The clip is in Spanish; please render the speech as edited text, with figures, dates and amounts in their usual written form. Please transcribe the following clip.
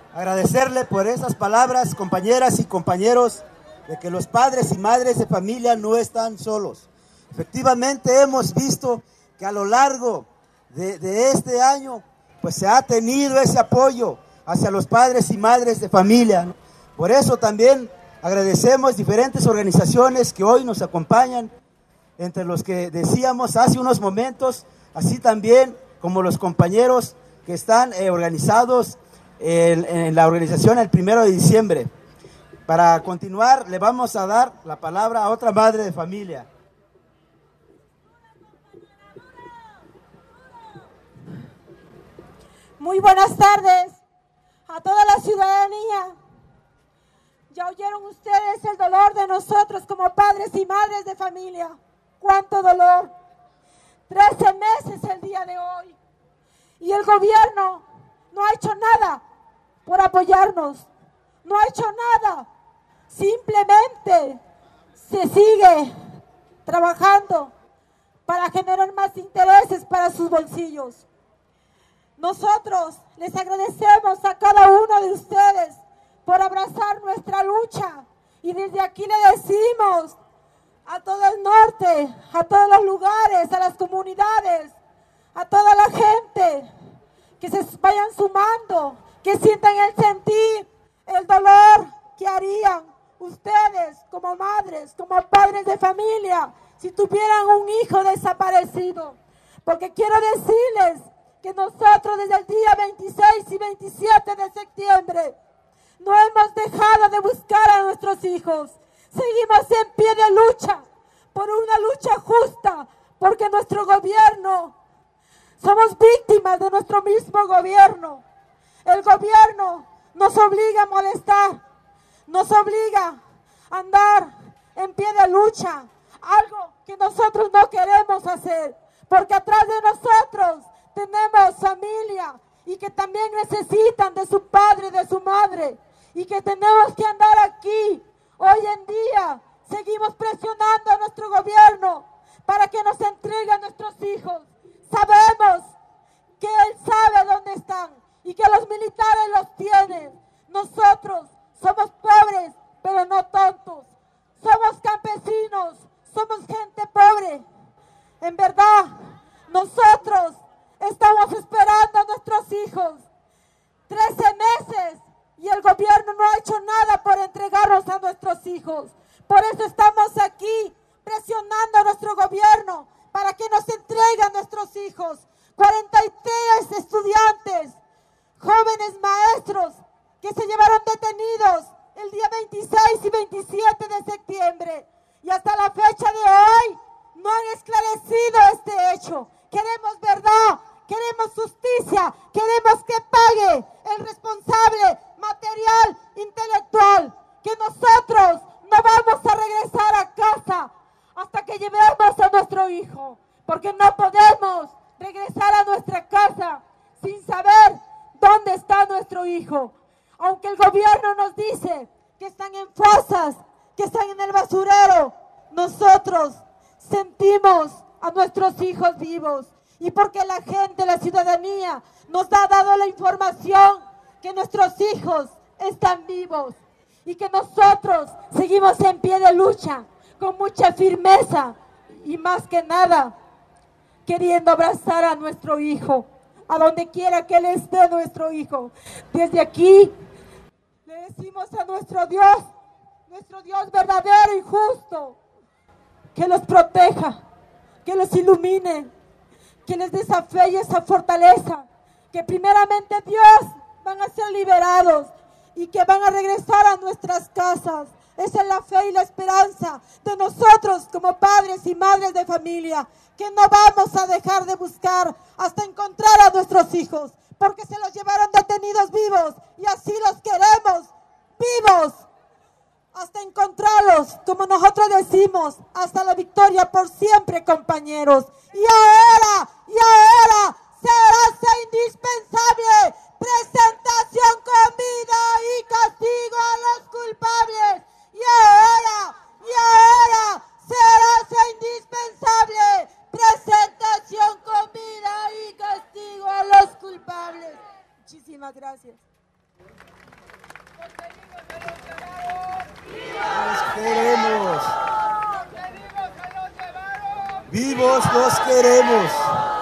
agradecerle por esas palabras, compañeras y compañeros, de que los padres y madres de familia no están solos. Efectivamente hemos visto que a lo largo de este año pues se ha tenido ese apoyo hacia los padres y madres de familia, ¿no? Por eso también agradecemos diferentes organizaciones que hoy nos acompañan, entre los que decíamos hace unos momentos, así también como los compañeros que están organizados en la organización el 1 de diciembre. Para continuar, le vamos a dar la palabra a otra madre de familia. Muy buenas tardes a toda la ciudadanía. Ya oyeron ustedes el dolor de nosotros como padres y madres de familia. ¡Cuánto dolor! 13 meses el día de hoy. Y el gobierno no ha hecho nada por apoyarnos. No ha hecho nada. Simplemente se sigue trabajando para generar más intereses para sus bolsillos. Nosotros les agradecemos a cada uno de ustedes por abrazar nuestra lucha. Y desde aquí le decimos a todo el norte, a todos los lugares, a las comunidades, a toda la gente, que se vayan sumando, que sientan el sentir, el dolor que harían ustedes como madres, como padres de familia, si tuvieran un hijo desaparecido. Porque quiero decirles que nosotros desde el día 26 y 27 de septiembre no hemos dejado de buscar a nuestros hijos. Seguimos en pie de lucha, por una lucha justa, porque nuestro gobierno, somos víctimas de nuestro mismo gobierno. El gobierno nos obliga a molestar, nos obliga a andar en pie de lucha, algo que nosotros no queremos hacer, porque atrás de nosotros tenemos familia y que también necesitan de su padre, de su madre, y que tenemos que andar aquí. Hoy en día seguimos presionando a nuestro gobierno para que nos entregue a nuestros hijos. Sabemos que él sabe dónde están y que los militares los tienen. Nosotros somos pobres, pero no tontos. Somos campesinos, somos gente pobre. En verdad, nosotros estamos esperando a nuestros hijos 13 meses y el gobierno no ha hecho nada por entregarnos a nuestros hijos. Por eso estamos aquí presionando a nuestro gobierno para que nos entregue a nuestros hijos. 43 estudiantes, jóvenes maestros que se llevaron detenidos el día 26 y 27 de septiembre. Y hasta la fecha de hoy no han esclarecido este hecho. Queremos verdad, queremos justicia, queremos que pague el responsable material, intelectual, que nosotros no vamos a regresar a casa hasta que llevemos a nuestro hijo, porque no podemos regresar a nuestra casa sin saber dónde está nuestro hijo. Aunque el gobierno nos dice que están en fosas, que están en el basurero, nosotros sentimos a nuestros hijos vivos. Y porque la gente, la ciudadanía, nos ha dado la información que nuestros hijos están vivos y que nosotros seguimos en pie de lucha, con mucha firmeza y más que nada, queriendo abrazar a nuestro hijo, a donde quiera que él esté nuestro hijo. Desde aquí le decimos a nuestro Dios verdadero y justo, que los proteja, que los ilumine, que les dé esa fe y esa fortaleza, que primeramente Dios van a ser liberados y que van a regresar a nuestras casas. Esa es la fe y la esperanza de nosotros como padres y madres de familia, que no vamos a dejar de buscar hasta encontrar a nuestros hijos, porque se los llevaron detenidos vivos y así los queremos vivos, hasta encontrarlos, como nosotros decimos, hasta la victoria por siempre, compañeros. Y ahora será indispensable presentación con vida y castigo a los culpables. Y ahora será indispensable presentación con vida y castigo a los culpables. Muchísimas gracias. Los queremos. Vivos los queremos.